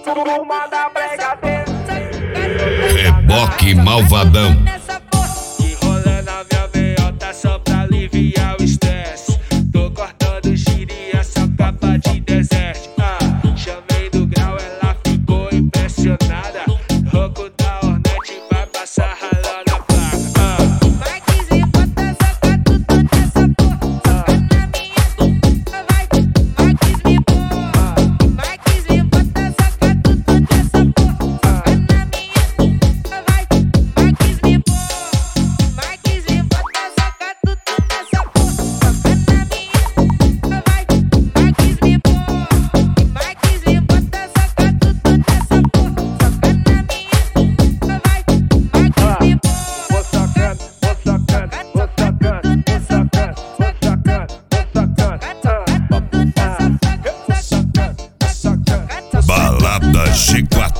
turma da brigadeira. Reboque malvadão. Que rolê na minha veiota só pra aliviar o estresse. Tô cortando giro e essa capa de deserto. Chamei do grau, ela ficou impressionada. Rouco da Hornet vai passar ralando a placa. Marquinhos, bota essa catuta nessa porra. Na minha bunda vai. Marquinhos, me porra. Marquinhos, bota essa catuta nessa porra. Na minha bunda vai. Marquinhos, me porra. Marquinhos, bota essa catuta nessa porra. Na minha bunda vai. Marquinhos, me porra. Marquinhos, bota essa catuta nessa porra. Na minha bunda vai. Marquinhos, me porra. Vou sacando, vou sacando, vou sacando, vou sacando, vou sacando, vou sacando. Balada G4.